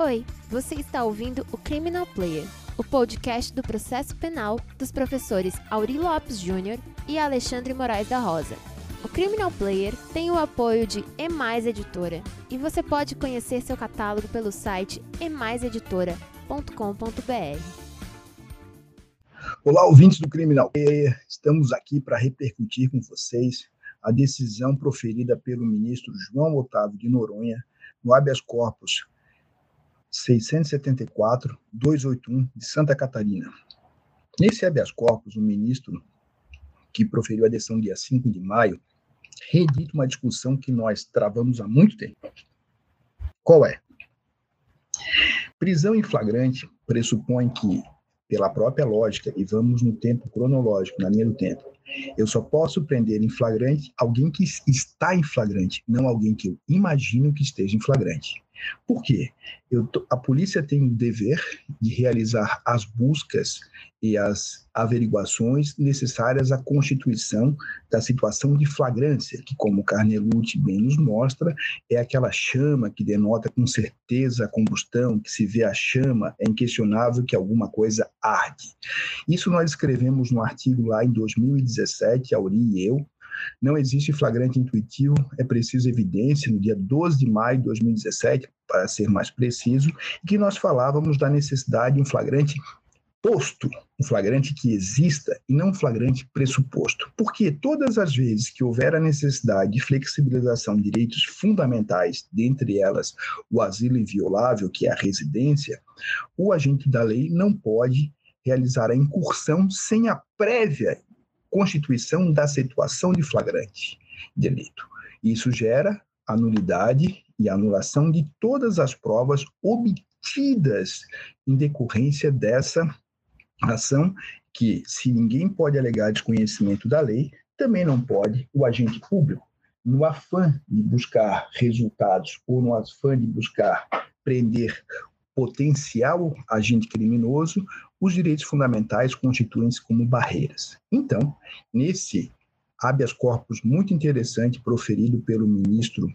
Oi, você está ouvindo o Criminal Player, o podcast do processo penal dos professores Auri Lopes Júnior e Alexandre Moraes da Rosa. O Criminal Player tem o apoio de E+ Editora e você pode conhecer seu catálogo pelo site emaiseditora.com.br. Olá, ouvintes do Criminal Player, estamos aqui para repercutir com vocês a decisão proferida pelo ministro João Otávio de Noronha no habeas corpus 674-281 de Santa Catarina. Nesse habeas corpus, o ministro, que proferiu a decisão dia 5 de maio, reedita uma discussão que nós travamos há muito tempo. Qual é? Prisão em flagrante pressupõe que, pela própria lógica, e vamos no tempo cronológico, na linha do tempo, eu só posso prender em flagrante alguém que está em flagrante, não alguém que eu imagino que esteja em flagrante. Por quê? A polícia tem o dever de realizar as buscas e as averiguações necessárias à constituição da situação de flagrância, que, como Carnelucci bem nos mostra, é aquela chama que denota com certeza a combustão, que se vê a chama, é inquestionável que alguma coisa arde. Isso nós escrevemos no artigo lá em 2017, Auri e eu. Não existe flagrante intuitivo, é preciso evidência, no dia 12 de maio de 2017, para ser mais preciso, e que nós falávamos da necessidade de um flagrante posto, um flagrante que exista e não um flagrante pressuposto. Porque todas as vezes que houver a necessidade de flexibilização de direitos fundamentais, dentre elas o asilo inviolável, que é a residência, o agente da lei não pode realizar a incursão sem a prévia constituição da situação de flagrante delito. Isso gera a nulidade e a anulação de todas as provas obtidas em decorrência dessa ação, que, se ninguém pode alegar desconhecimento da lei, também não pode o agente público, no afã de buscar resultados ou no afã de buscar prender potencial agente criminoso, os direitos fundamentais constituem-se como barreiras. Então, nesse habeas corpus muito interessante proferido pelo ministro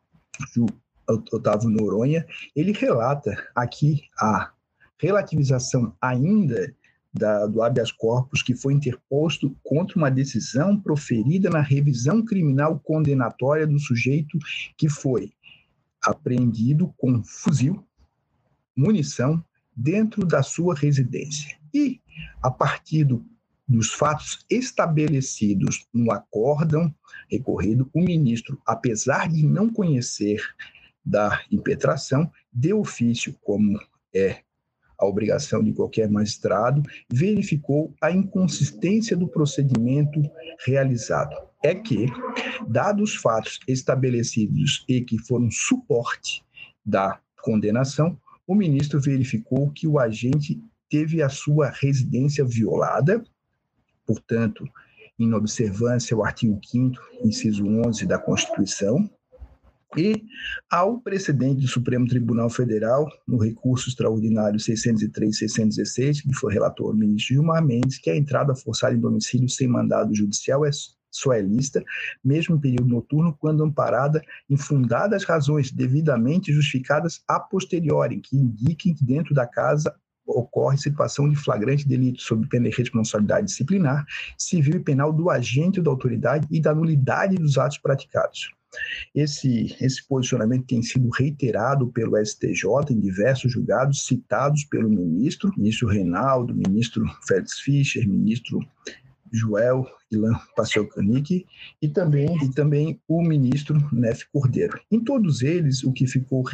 Otávio Noronha, ele relata aqui a relativização ainda do habeas corpus que foi interposto contra uma decisão proferida na revisão criminal condenatória do sujeito que foi apreendido com fuzil, munição dentro da sua residência. E, a partir dos fatos estabelecidos no acórdão recorrido, o ministro, apesar de não conhecer da impetração, de ofício, como é a obrigação de qualquer magistrado, verificou a inconsistência do procedimento realizado. É que, dados os fatos estabelecidos e que foram suporte da condenação, o ministro verificou que o agente teve a sua residência violada, portanto, em observância ao artigo 5º, inciso 11 da Constituição, e ao precedente do Supremo Tribunal Federal, no recurso extraordinário 603-616, que foi relator o ministro Gilmar Mendes, que a entrada forçada em domicílio sem mandado judicial só é lícita, mesmo em período noturno, quando amparada em fundadas razões devidamente justificadas a posteriori, que indiquem que dentro da casa ocorre situação de flagrante delito sob pena de responsabilidade disciplinar, civil e penal do agente ou da autoridade e da nulidade dos atos praticados. Esse posicionamento tem sido reiterado pelo STJ em diversos julgados, citados pelo ministro Reinaldo, ministro Félix Fischer, ministro Joel Ilan Paciocanic e também o ministro Nefe Cordeiro. Em todos eles, o que ficou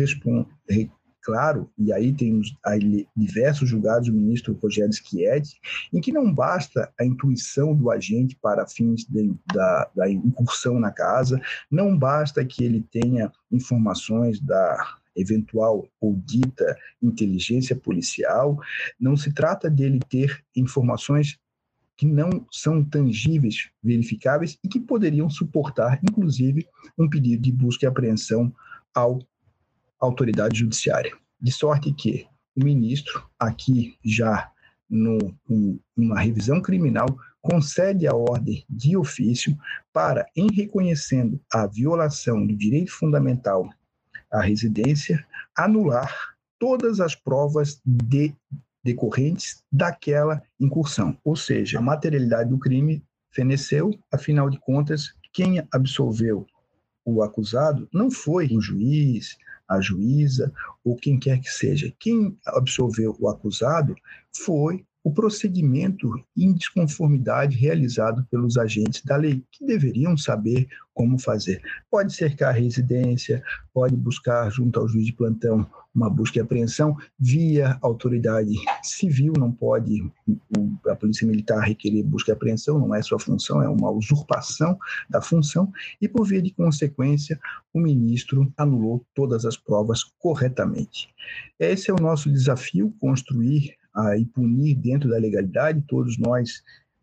claro, e aí temos diversos julgados do ministro Rogério Schietti, em que não basta a intuição do agente para fins da incursão na casa, não basta que ele tenha informações da eventual ou dita inteligência policial, não se trata dele ter informações que não são tangíveis, verificáveis e que poderiam suportar, inclusive, um pedido de busca e apreensão à autoridade judiciária. De sorte que o ministro, aqui já numa revisão criminal, concede a ordem de ofício para, em reconhecendo a violação do direito fundamental à residência, anular todas as provas decorrentes daquela incursão. Ou seja, a materialidade do crime feneceu, afinal de contas, quem absolveu o acusado não foi o juiz, a juíza ou quem quer que seja. Quem absolveu o acusado foi o procedimento em desconformidade realizado pelos agentes da lei, que deveriam saber como fazer. Pode cercar a residência, pode buscar junto ao juiz de plantão uma busca e apreensão via autoridade civil, não pode a Polícia Militar requerer busca e apreensão, não é sua função, é uma usurpação da função, e por via de consequência, o ministro anulou todas as provas corretamente. Esse é o nosso desafio, construir e punir dentro da legalidade. Todos nós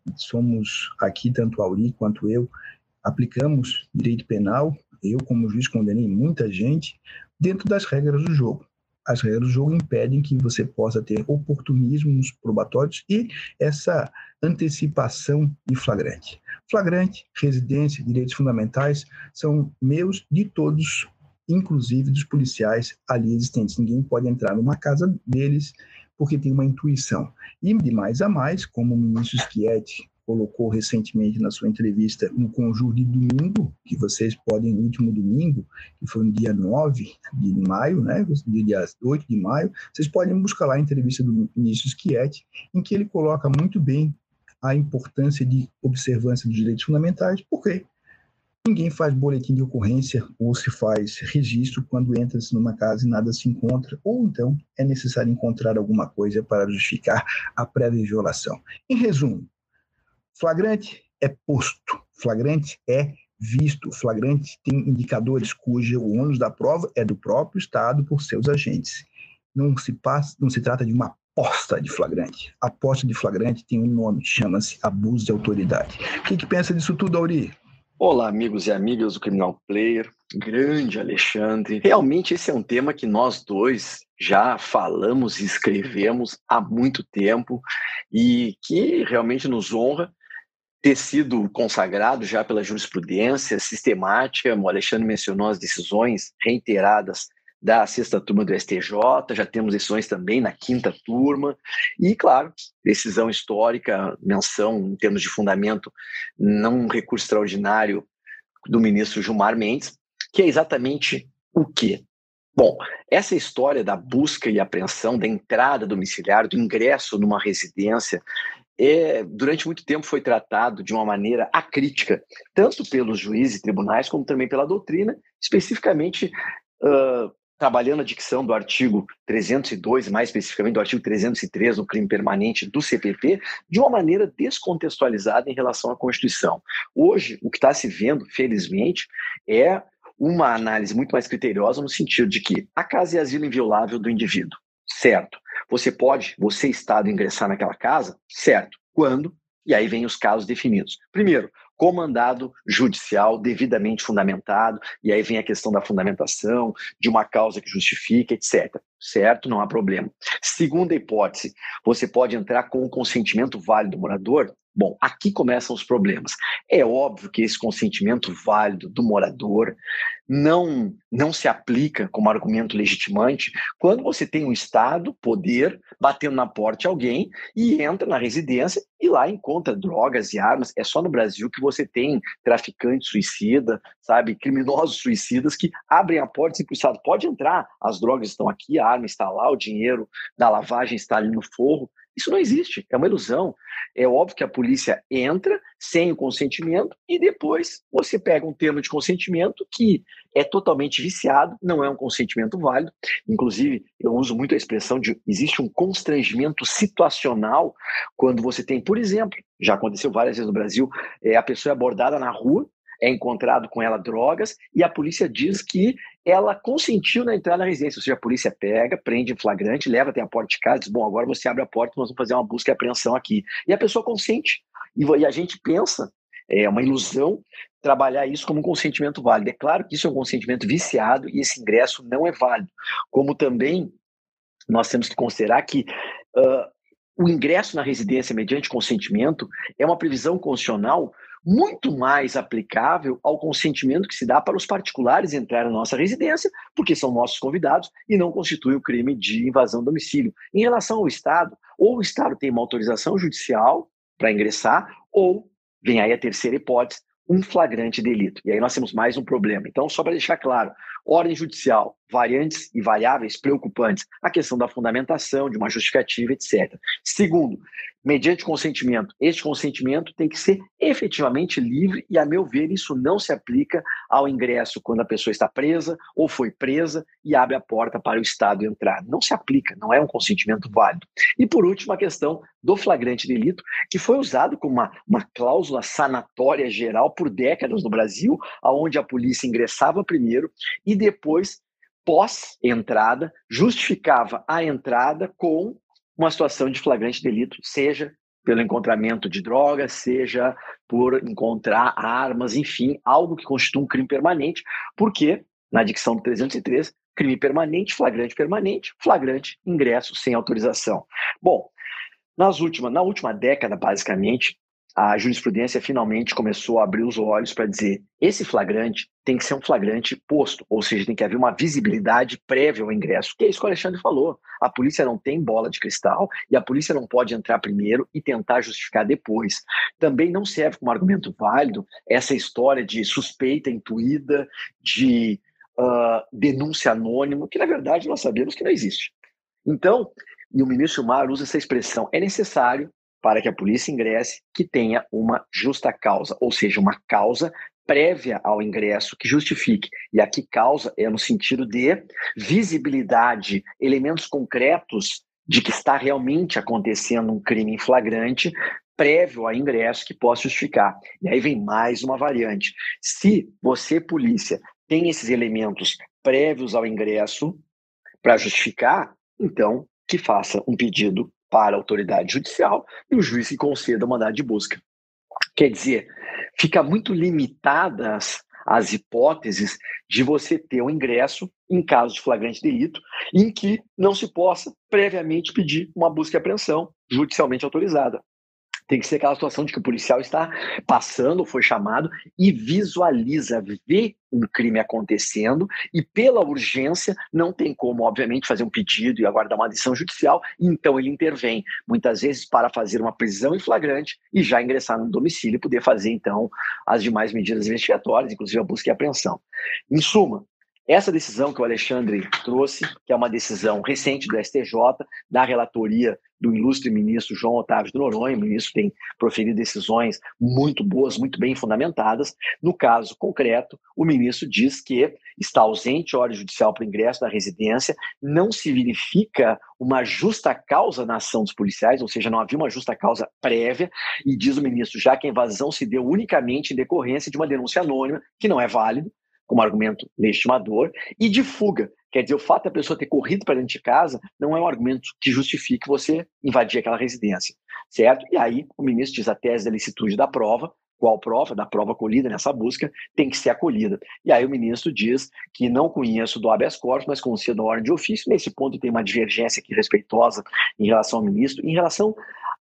somos aqui, tanto Auri quanto eu, aplicamos direito penal. Eu, como juiz, condenei muita gente dentro das regras do jogo. As regras do jogo impedem que você possa ter oportunismo nos probatórios e essa antecipação de flagrante. Flagrante, residência, direitos fundamentais são meus, de todos, inclusive dos policiais ali existentes. Ninguém pode entrar numa casa deles porque tem uma intuição. E de mais a mais, como o ministro Schietti colocou recentemente na sua entrevista no Conjur de domingo, que vocês podem, no último domingo, que foi no dia 9 de maio, né, dia 8 de maio, vocês podem buscar lá a entrevista do ministro Schietti, em que ele coloca muito bem a importância de observância dos direitos fundamentais, porque ninguém faz boletim de ocorrência ou se faz registro quando entra-se numa casa e nada se encontra, ou então é necessário encontrar alguma coisa para justificar a prévia violação. Em resumo, flagrante é posto, flagrante é visto, flagrante tem indicadores cujo o ônus da prova é do próprio Estado por seus agentes. Não se trata de uma aposta de flagrante. A aposta de flagrante tem um nome, chama-se abuso de autoridade. O que pensa disso tudo, Auri? Olá, amigos e amigas do Criminal Player, grande Alexandre. Realmente esse é um tema que nós dois já falamos e escrevemos há muito tempo e que realmente nos honra ter sido consagrado já pela jurisprudência sistemática. O Alexandre mencionou as decisões reiteradas da 6ª turma do STJ, já temos decisões também na 5ª turma, e, claro, decisão histórica, menção em termos de fundamento, num recurso extraordinário do ministro Gilmar Mendes, que é exatamente o quê? Bom, essa história da busca e apreensão, da entrada domiciliar, do ingresso numa residência, durante muito tempo foi tratado de uma maneira acrítica, tanto pelos juízes e tribunais, como também pela doutrina, especificamente trabalhando a dicção do artigo 302, mais especificamente do artigo 303 no crime permanente do CPP, de uma maneira descontextualizada em relação à Constituição. Hoje, o que está se vendo, felizmente, é uma análise muito mais criteriosa no sentido de que a casa é asilo inviolável do indivíduo, certo? Você, Estado, ingressar naquela casa, certo? Quando? E aí vem os casos definidos. Primeiro, com mandado judicial devidamente fundamentado, e aí vem a questão da fundamentação, de uma causa que justifica, etc. Certo? Não há problema. Segunda hipótese, você pode entrar com o consentimento válido do morador? Bom, aqui começam os problemas. É óbvio que esse consentimento válido do morador não se aplica como argumento legitimante quando você tem um Estado, poder, batendo na porta de alguém e entra na residência e lá encontra drogas e armas. É só no Brasil que você tem traficante suicida, sabe, criminosos suicidas que abrem a porta e dizem para o Estado, pode entrar, as drogas estão aqui, a arma está lá, o dinheiro da lavagem está ali no forro. Isso não existe, é uma ilusão. É óbvio que a polícia entra sem o consentimento e depois você pega um termo de consentimento que é totalmente viciado, não é um consentimento válido. Inclusive, eu uso muito a expressão de existe um constrangimento situacional quando você tem, por exemplo, já aconteceu várias vezes no Brasil, a pessoa é abordada na rua, é encontrado com ela drogas e a polícia diz que ela consentiu na entrada na residência, ou seja, a polícia pega, prende em flagrante, leva até a porta de casa e diz, bom, agora você abre a porta, nós vamos fazer uma busca e apreensão aqui. E a pessoa consente. E a gente pensa, é uma ilusão, trabalhar isso como um consentimento válido. É claro que isso é um consentimento viciado e esse ingresso não é válido. Como também nós temos que considerar que o ingresso na residência mediante consentimento é uma previsão constitucional muito mais aplicável ao consentimento que se dá para os particulares entrarem na nossa residência, porque são nossos convidados e não constitui o crime de invasão do domicílio. Em relação ao Estado, ou o Estado tem uma autorização judicial para ingressar, ou, vem aí a terceira hipótese, um flagrante delito. E aí nós temos mais um problema. Então, só para deixar claro, ordem judicial, variantes e variáveis preocupantes, a questão da fundamentação, de uma justificativa, etc. Segundo, mediante consentimento. Este consentimento tem que ser efetivamente livre e, a meu ver, isso não se aplica ao ingresso quando a pessoa está presa ou foi presa e abre a porta para o Estado entrar. Não se aplica, não é um consentimento válido. E, por último, a questão do flagrante delito, que foi usado como uma cláusula sanatória geral por décadas no Brasil, onde a polícia ingressava primeiro e depois, pós-entrada, justificava a entrada com uma situação de flagrante delito, seja pelo encontramento de drogas, seja por encontrar armas, enfim, algo que constitui um crime permanente, porque, na dicção do 303, crime permanente, flagrante, ingresso sem autorização. Bom, na última década, basicamente, a jurisprudência finalmente começou a abrir os olhos para dizer esse flagrante tem que ser um flagrante posto, ou seja, tem que haver uma visibilidade prévia ao ingresso, que é isso que o Alexandre falou. A polícia não tem bola de cristal e a polícia não pode entrar primeiro e tentar justificar depois. Também não serve como argumento válido essa história de suspeita intuída, de denúncia anônima, que na verdade nós sabemos que não existe. Então, e o ministro Gilmar usa essa expressão, é necessário para que a polícia ingresse que tenha uma justa causa, ou seja, uma causa prévia ao ingresso que justifique. E aqui causa é no sentido de visibilidade, elementos concretos de que está realmente acontecendo um crime em flagrante prévio ao ingresso que possa justificar. E aí vem mais uma variante. Se você, polícia, tem esses elementos prévios ao ingresso para justificar, então que faça um pedido para a autoridade judicial e o juiz que conceda o mandado de busca. Quer dizer, fica muito limitadas as hipóteses de você ter um ingresso em caso de flagrante delito em que não se possa previamente pedir uma busca e apreensão judicialmente autorizada. Tem que ser aquela situação de que o policial está passando, foi chamado e visualiza, vê um crime acontecendo e pela urgência não tem como, obviamente, fazer um pedido e aguardar uma decisão judicial, e então ele intervém, muitas vezes para fazer uma prisão em flagrante e já ingressar no domicílio e poder fazer, então, as demais medidas investigatórias, inclusive a busca e apreensão. Em suma, essa decisão que o Alexandre trouxe, que é uma decisão recente do STJ, da relatoria do ilustre ministro João Otávio de Noronha, o ministro tem proferido decisões muito boas, muito bem fundamentadas. No caso concreto, o ministro diz que está ausente ordem judicial para o ingresso na residência, não se verifica uma justa causa na ação dos policiais, ou seja, não havia uma justa causa prévia, e diz o ministro, já que a invasão se deu unicamente em decorrência de uma denúncia anônima, que não é válido, como argumento legitimador, e de fuga. Quer dizer, o fato da pessoa ter corrido para dentro de casa não é um argumento que justifique você invadir aquela residência, certo? E aí o ministro diz a tese da licitude da prova, qual prova? Da prova colhida nessa busca, tem que ser acolhida. E aí o ministro diz que não conheço do habeas corpus, mas concedo a ordem de ofício. Nesse ponto tem uma divergência aqui respeitosa em relação ao ministro, em relação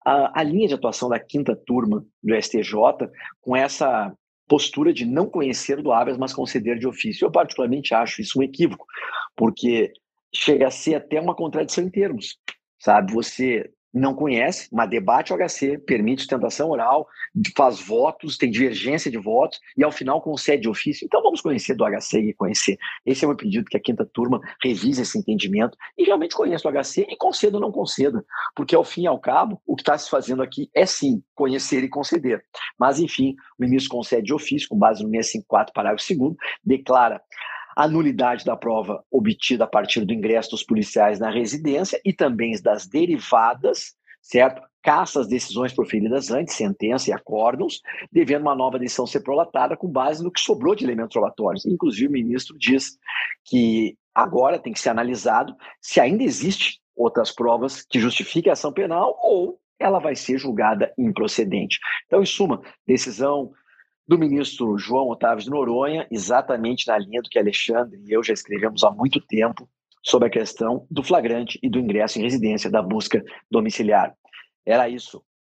à linha de atuação da quinta turma do STJ, com essa postura de não conhecer do habeas, mas conceder de ofício. Eu particularmente acho isso um equívoco, porque chega a ser até uma contradição em termos, sabe? Você não conhece, mas debate o HC, permite sustentação oral, faz votos, tem divergência de votos e ao final concede de ofício. Então vamos conhecer do HC e conhecer. Esse é o meu pedido, que a quinta turma revise esse entendimento e realmente conheça o HC e conceda ou não conceda, porque ao fim e ao cabo o que está se fazendo aqui é sim conhecer e conceder. Mas enfim, o ministro concede de ofício com base no 654, parágrafo 2º, declara a nulidade da prova obtida a partir do ingresso dos policiais na residência e também das derivadas, certo? Caça as decisões proferidas antes, sentença e acórdãos, devendo uma nova decisão ser prolatada com base no que sobrou de elementos probatórios. Inclusive, o ministro diz que agora tem que ser analisado se ainda existe outras provas que justifiquem a ação penal ou ela vai ser julgada improcedente. Então, em suma, decisão do ministro João Otávio de Noronha, exatamente na linha do que Alexandre e eu já escrevemos há muito tempo sobre a questão do flagrante e do ingresso em residência, da busca domiciliar. Era isso.